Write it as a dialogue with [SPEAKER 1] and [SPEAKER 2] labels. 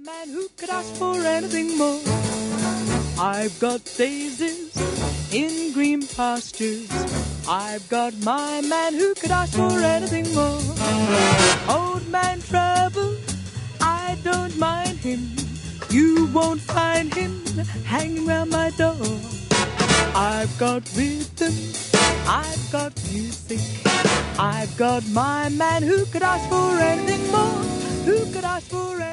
[SPEAKER 1] man who could ask for anything more. I've got daisies in green pastures. I've got my man who could ask for anything more. Old man trouble, I don't mind him. You won't find him hanging round my door. I've got rhythm, I've got music. I've got my man who could ask for anything more. Who could ask for anything more?